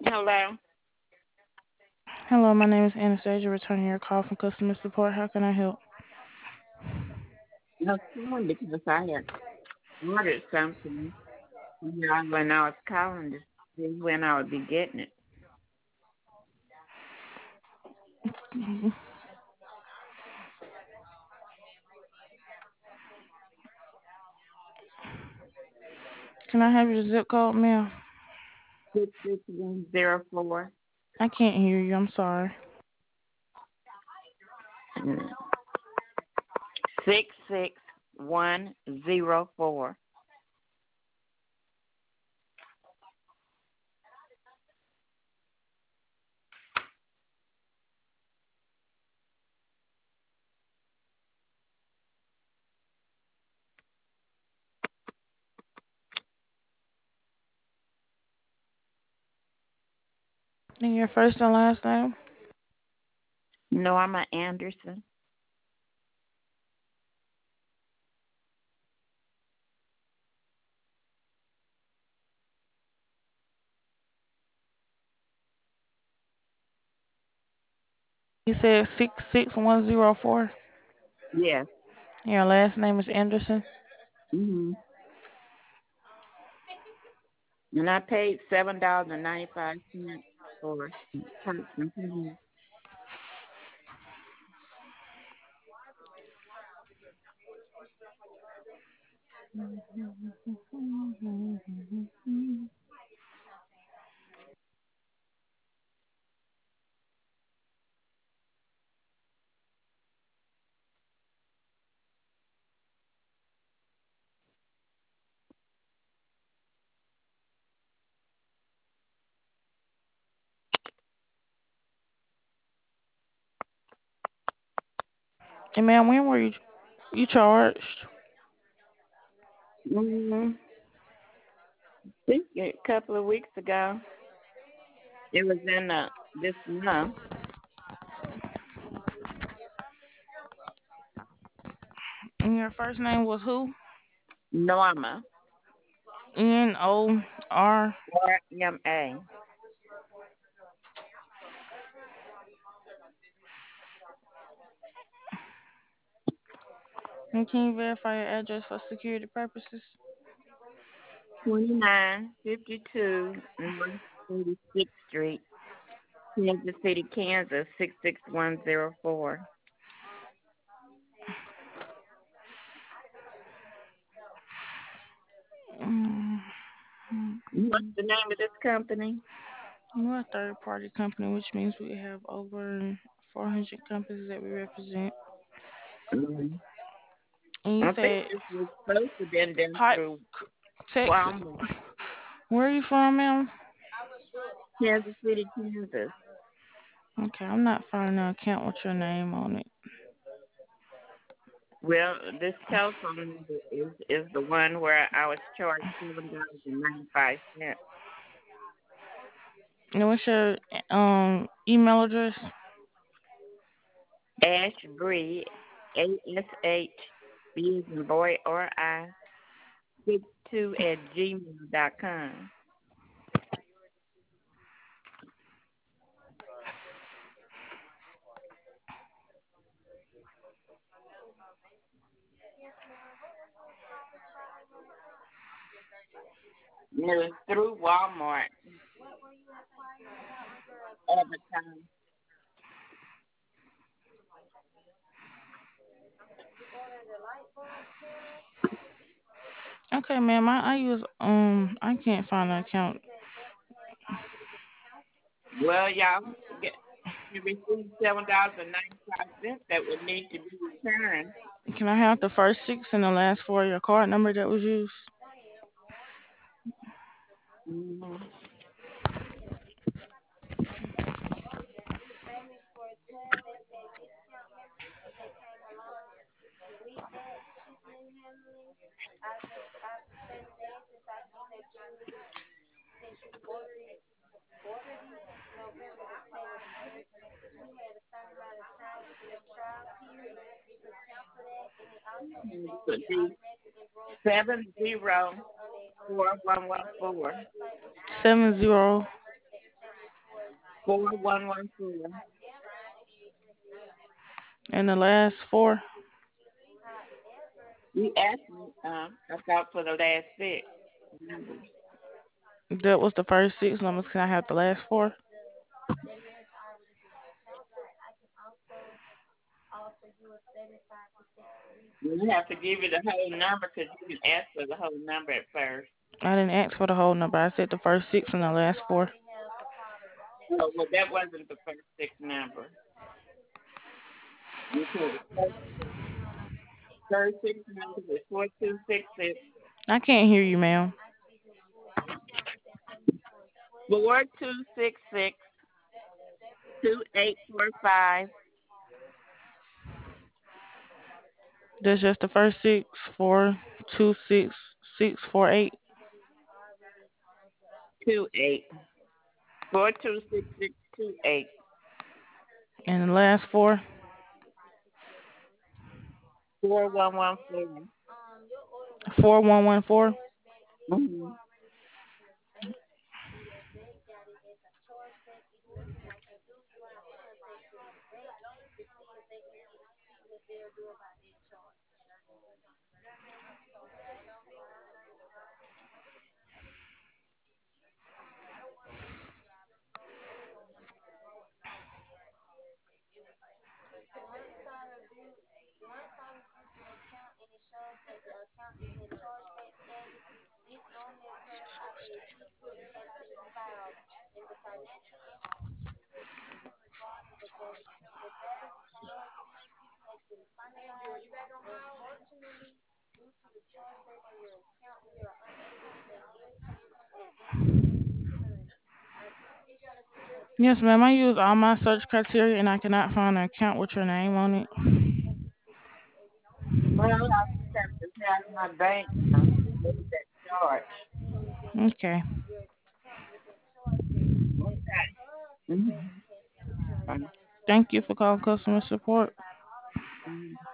Hello. Hello, my name is Anastasia, returning your call from customer support. How can I help? I was calling because I had ordered something. When I was calling to see when I would be getting it. Can I have your zip code, ma'am? 66104. I can't hear you. I'm sorry. 66104. And your first and last name? Norma Anderson. You said 66104. Yes. Your last name is Anderson. hmm And I paid $7.95 for tax and fees. And ma'am, when were you charged? Mm-hmm. Think a couple of weeks ago. It was in this month. And your first name was who? Norma. Nor. RMA. And can you verify your address for security purposes? 2952 North 36th Street, Kansas City, Kansas 66104. Mm, What's the name of this company? We're a third party company, which means we have over 400 companies that we represent. Mm, And you I think said this was supposed to have been done Pipe, through Texas. Walmart, Where are you from, ma'am? Kansas City, Kansas. Okay, I'm not finding an account with your name on it. Well, this telephone number is the one where I was charged $7.95. And what's your email address? Ashbree, ASH, B as in boy or I, 62 at gmail.com. It was through Walmart advertising. Okay, ma'am. I use I can't find an account. Well, y'all get you received $7.95 that would need to be returned. Can I have the first six and the last four of your card number that was used? Mm-hmm. It would be 7041114. 70. 4114. And the last four, You asked me, I thought for the last six numbers. that was the first six numbers. Can I have the last four? You have to give you the whole number because you didn't ask for the whole number at first. I didn't ask for the whole number. I said the first six and the last four. Oh, well, that wasn't the first six number. You said the first six numbers is 4266. I can't hear you, ma'am. 4266 2845 That's just the first six, 426 648. 28. 426628. And the last four. 4114. 4114. Mm-hmm. Yes, ma'am. I use all my search criteria and I cannot find an account with your name on it. Well, I just have to have my bank make that charge. Okay. Okay. Mm-hmm. Thank you for calling customer support.